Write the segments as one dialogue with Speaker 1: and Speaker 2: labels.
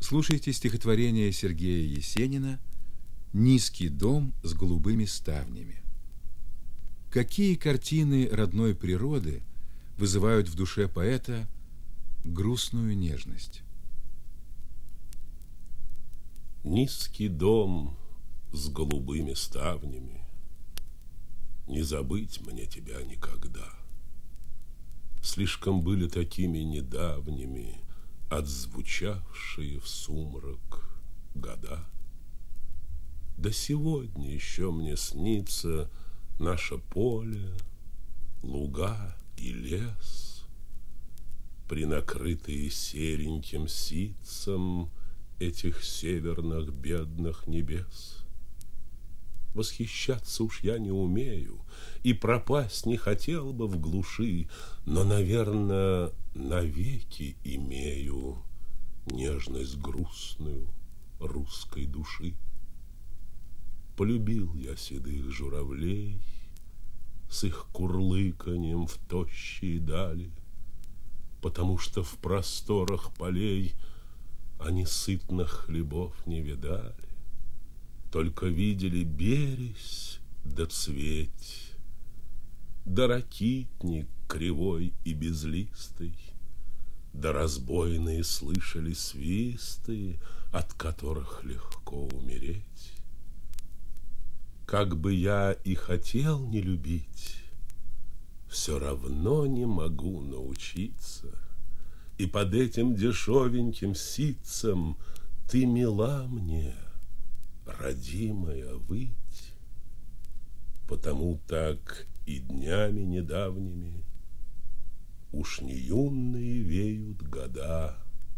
Speaker 1: Слушайте стихотворение Сергея Есенина «Низкий дом с голубыми ставнями». Какие картины родной природы вызывают в душе поэта грустную нежность?
Speaker 2: Низкий дом с голубыми ставнями, не забыть мне тебя никогда. Слишком были такими недавними отзвучавшие в сумрак года. Да сегодня еще мне снится наше поле, луга и лес, принакрытые сереньким ситцем этих северных бедных небес. Восхищаться уж я не умею и пропасть не хотел бы в глуши, но, наверное, навеки имею нежность грустную русской души. Полюбил я седых журавлей с их курлыканьем в тощие дали, потому что в просторах полей они сытных хлебов не видали, только видели березь да цветь, да ракитник кривой и безлистый, да разбойные слышали свисты, от которых легко умереть. Как бы я и хотел не любить, все равно не могу научиться, и под этим дешевеньким ситцем ты мила мне, родимая, выть. Потому так и днями недавними уж не юные веют года.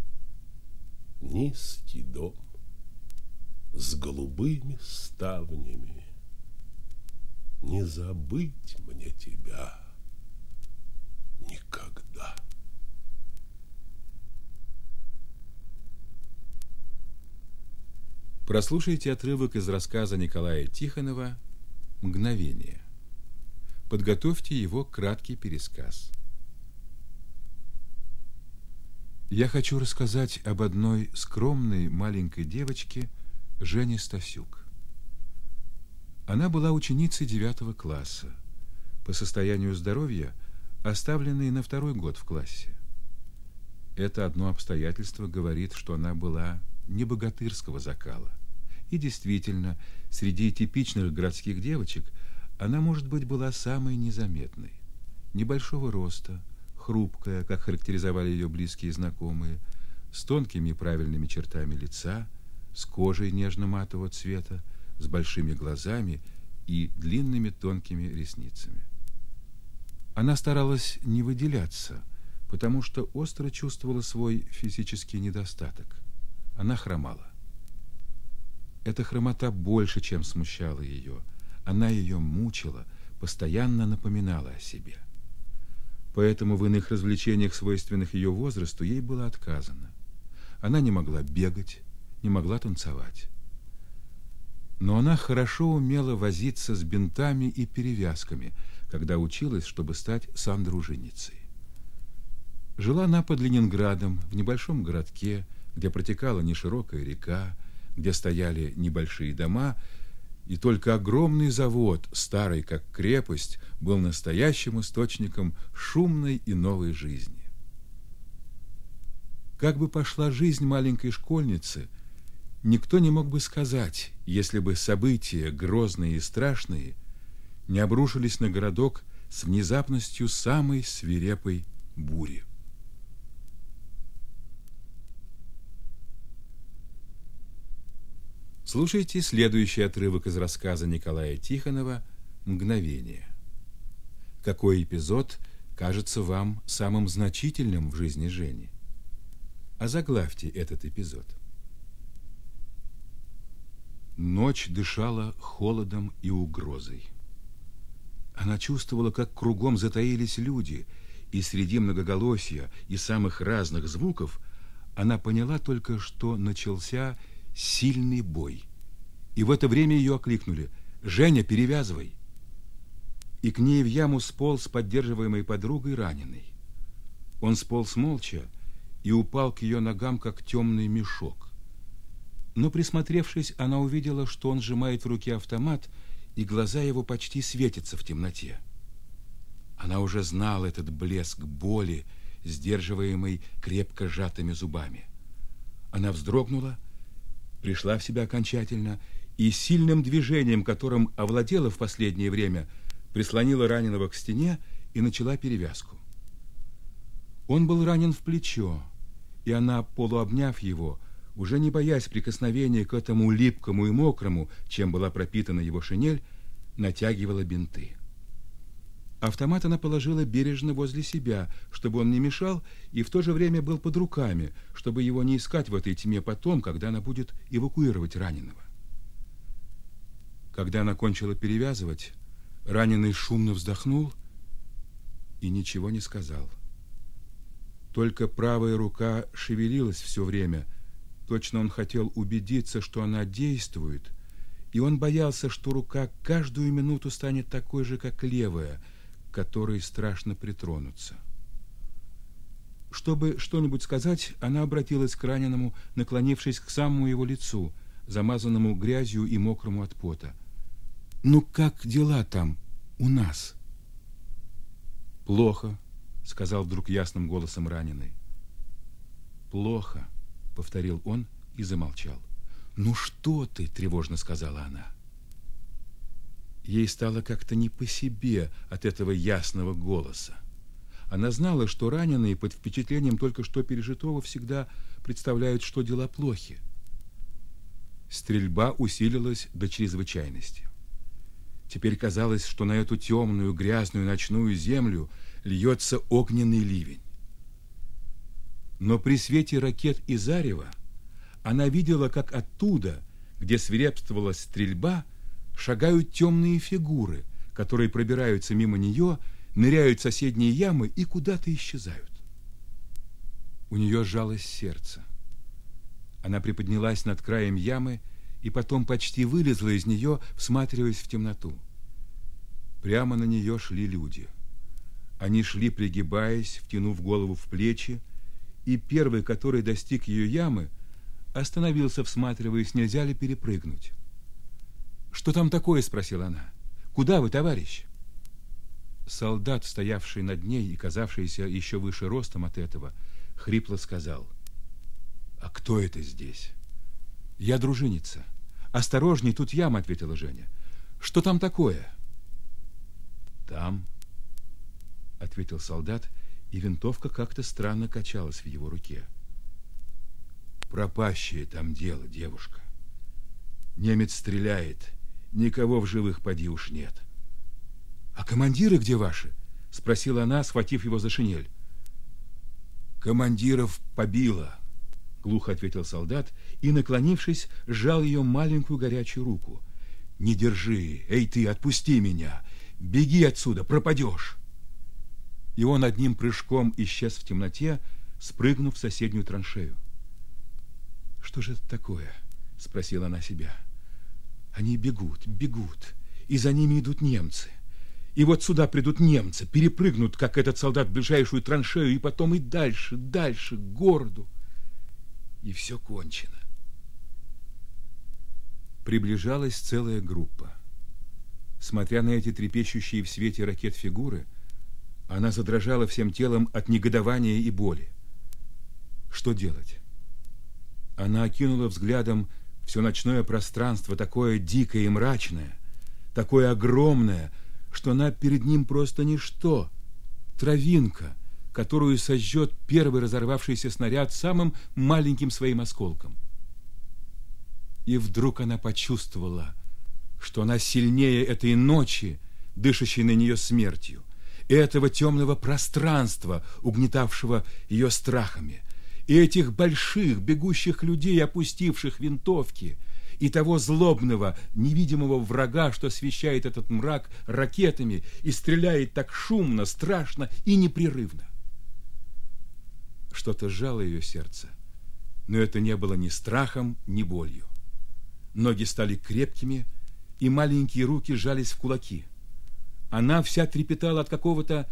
Speaker 2: Низкий дом с голубыми ставнями, не забыть мне тебя никогда.
Speaker 1: Прослушайте отрывок из рассказа Николая Тихонова «Мгновение». Подготовьте его краткий пересказ. Я хочу рассказать об одной скромной маленькой девочке Жене Стасюк. Она была ученицей 9 класса, по состоянию здоровья оставленной на 2-й год в классе. Это одно обстоятельство говорит, что она была не богатырского закала. И действительно, среди типичных городских девочек она, может быть, была самой незаметной. Небольшого роста, хрупкая, как характеризовали ее близкие знакомые, с тонкими и правильными чертами лица, с кожей нежно-матового цвета, с большими глазами и длинными тонкими ресницами. Она старалась не выделяться, потому что остро чувствовала свой физический недостаток. Она хромала. Эта хромота больше, чем смущала ее. Она ее мучила, постоянно напоминала о себе. Поэтому в иных развлечениях, свойственных ее возрасту, ей было отказано. Она не могла бегать, не могла танцевать. Но она хорошо умела возиться с бинтами и перевязками, когда училась, чтобы стать сандруженицей. Жила она под Ленинградом, в небольшом городке, где протекала неширокая река, где стояли небольшие дома, и только огромный завод, старый как крепость, был настоящим источником шумной и новой жизни. Как бы пошла жизнь маленькой школьницы, никто не мог бы сказать, если бы события грозные и страшные не обрушились на городок с внезапностью самой свирепой бури. Слушайте следующий отрывок из рассказа Николая Тихонова «Мгновение». Какой эпизод кажется вам самым значительным в жизни Жени? Озаглавьте этот эпизод. Ночь дышала холодом и угрозой. Она чувствовала, как кругом затаились люди, и среди многоголосия и самых разных звуков она поняла только, что начался сильный бой. И в это время ее окликнули: «Женя, перевязывай!» И к ней в яму сполз поддерживаемый подругой раненый. Он сполз молча и упал к ее ногам, как темный мешок. Но, присмотревшись, она увидела, что он сжимает в руке автомат, и глаза его почти светятся в темноте. Она уже знала этот блеск боли, сдерживаемый крепко сжатыми зубами. Она вздрогнула, пришла в себя окончательно и сильным движением, которым овладела в последнее время, прислонила раненого к стене и начала перевязку. Он был ранен в плечо, и она, полуобняв его, уже не боясь прикосновения к этому липкому и мокрому, чем была пропитана его шинель, натягивала бинты. Автомат она положила бережно возле себя, чтобы он не мешал, и в то же время был под руками, чтобы его не искать в этой тьме потом, когда она будет эвакуировать раненого. Когда она кончила перевязывать, раненый шумно вздохнул и ничего не сказал. Только правая рука шевелилась все время. Точно он хотел убедиться, что она действует, и он боялся, что рука каждую минуту станет такой же, как левая, к которой страшно притронуться. Чтобы что-нибудь сказать, она обратилась к раненому, наклонившись к самому его лицу, замазанному грязью и мокрому от пота. «Ну, как дела там у нас?» «Плохо», — сказал вдруг ясным голосом раненый. «Плохо», — повторил он и замолчал. «Ну что ты?» — тревожно сказала она. Ей стало как-то не по себе от этого ясного голоса. Она знала, что раненые под впечатлением только что пережитого всегда представляют, что дела плохи. Стрельба усилилась до чрезвычайности. Теперь казалось, что на эту темную, грязную ночную землю льется огненный ливень. Но при свете ракет и зарева она видела, как оттуда, где свирепствовала стрельба, шагают темные фигуры, которые пробираются мимо нее, ныряют в соседние ямы и куда-то исчезают. У нее сжалось сердце. Она приподнялась над краем ямы и потом почти вылезла из нее, всматриваясь в темноту. Прямо на нее шли люди. Они шли, пригибаясь, втянув голову в плечи, и первый, который достиг ее ямы, остановился, всматриваясь, нельзя ли перепрыгнуть. «Что там такое?» — спросила она. «Куда вы, товарищ?» Солдат, стоявший над ней и казавшийся еще выше ростом от этого, хрипло сказал: «А кто это здесь?» «Я дружинница». «Осторожней, тут яма», — ответила Женя. «Что там такое?» «Там», — ответил солдат, и винтовка как-то странно качалась в его руке. «Пропащее там дело, девушка. Немец стреляет, никого в живых поди уж нет». «А командиры где ваши?» — спросила она, схватив его за шинель. «Командиров побило», — глухо ответил солдат и, наклонившись, сжал ее маленькую горячую руку. «Не держи! Эй ты, отпусти меня! Беги отсюда, пропадешь!» И он одним прыжком исчез в темноте, спрыгнув в соседнюю траншею. «Что же это такое?» — спросила она себя. «Они бегут, бегут, и за ними идут немцы. И вот сюда придут немцы, перепрыгнут, как этот солдат, в ближайшую траншею, и потом и дальше, дальше, к городу. И все кончено». Приближалась целая группа. Смотря на эти трепещущие в свете ракет фигуры, она задрожала всем телом от негодования и боли. Что делать? Она окинула взглядом все ночное пространство, такое дикое и мрачное, такое огромное, что она перед ним просто ничто, травинка, которую сожжет первый разорвавшийся снаряд самым маленьким своим осколком. И вдруг она почувствовала, что она сильнее этой ночи, дышащей на нее смертью, и этого темного пространства, угнетавшего ее страхами, и этих больших бегущих людей, опустивших винтовки, и того злобного, невидимого врага, что освещает этот мрак ракетами и стреляет так шумно, страшно и непрерывно. Что-то сжало ее сердце, но это не было ни страхом, ни болью. Ноги стали крепкими, и маленькие руки сжались в кулаки. Она вся трепетала от какого-то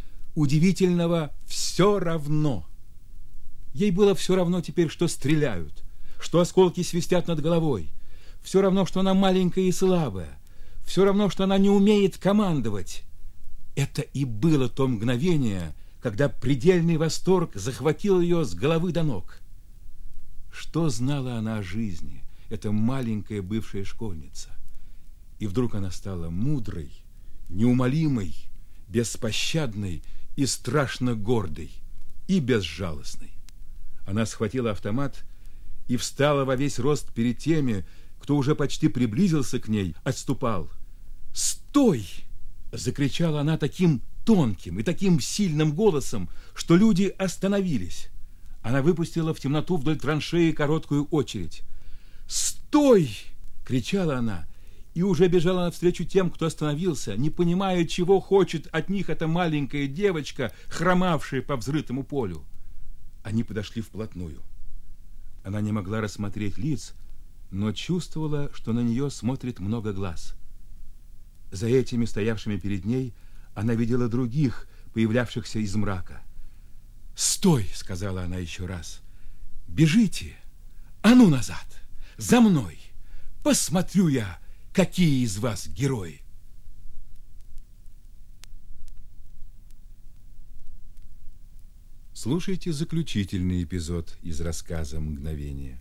Speaker 1: удивительного «все равно». Ей было все равно теперь, что стреляют, что осколки свистят над головой, все равно, что она маленькая и слабая, все равно, что она не умеет командовать. Это и было то мгновение, когда предельный восторг захватил ее с головы до ног. Что знала она о жизни, эта маленькая бывшая школьница? И вдруг она стала мудрой, неумолимой, беспощадной и страшно гордой, и безжалостной. Она схватила автомат и встала во весь рост перед теми, кто уже почти приблизился к ней, отступал. «Стой!» – закричала она таким тонким и таким сильным голосом, что люди остановились. Она выпустила в темноту вдоль траншеи короткую очередь. «Стой!» – кричала она, и уже бежала навстречу тем, кто остановился, не понимая, чего хочет от них эта маленькая девочка, хромавшая по взрытому полю. Они подошли вплотную. Она не могла рассмотреть лиц, но чувствовала, что на нее смотрит много глаз. За этими, стоявшими перед ней, она видела других, появлявшихся из мрака. «Стой!» — сказала она еще раз. «Бежите! А ну назад! За мной! Посмотрю я, какие из вас герои!» Слушайте заключительный эпизод из рассказа «Мгновение».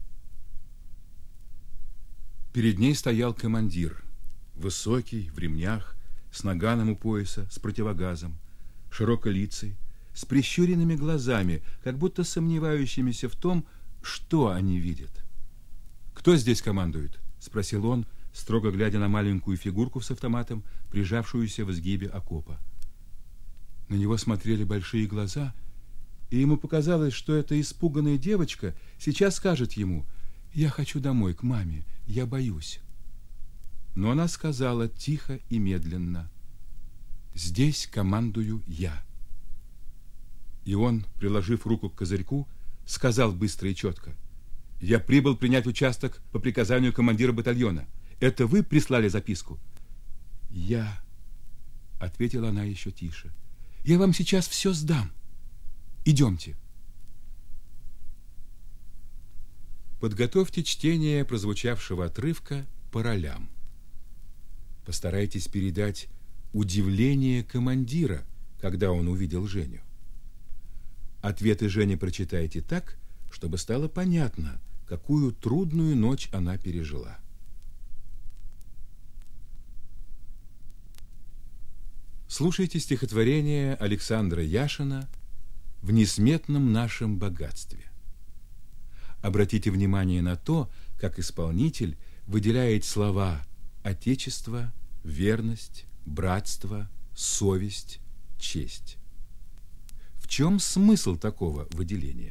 Speaker 1: Перед ней стоял командир, высокий, в ремнях, с наганом у пояса, с противогазом, широколицый, с прищуренными глазами, как будто сомневающимися в том, что они видят. «Кто здесь командует?» – спросил он, строго глядя на маленькую фигурку с автоматом, прижавшуюся в изгибе окопа. На него смотрели большие глаза, и ему показалось, что эта испуганная девочка сейчас скажет ему: «Я хочу домой, к маме, я боюсь». Но она сказала тихо и медленно: «Здесь командую я». И он, приложив руку к козырьку, сказал быстро и четко: «Я прибыл принять участок по приказанию командира батальона. Это вы прислали записку?» «Я», — ответила она еще тише. «Я вам сейчас все сдам. Идемте». Подготовьте чтение прозвучавшего отрывка по ролям. Постарайтесь передать удивление командира, когда он увидел Женю. Ответы Жени прочитайте так, чтобы стало понятно, какую трудную ночь она пережила. Слушайте стихотворение Александра Яшина «В несметном нашем богатстве». Обратите внимание на то, как исполнитель выделяет слова «отечество», «верность», «братство», «совесть», «честь». В чем смысл такого выделения?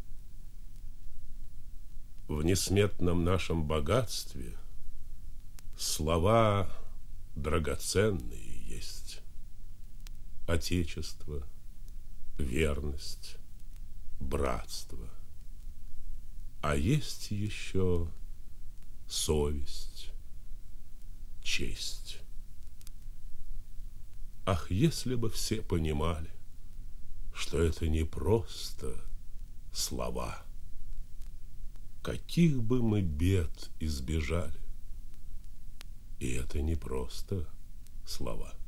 Speaker 2: В несметном нашем богатстве слова драгоценные есть. Отечество, верность, братство. А есть еще совесть, честь. Ах, если бы все понимали, что это не просто слова. Каких бы мы бед избежали. И это не просто слова.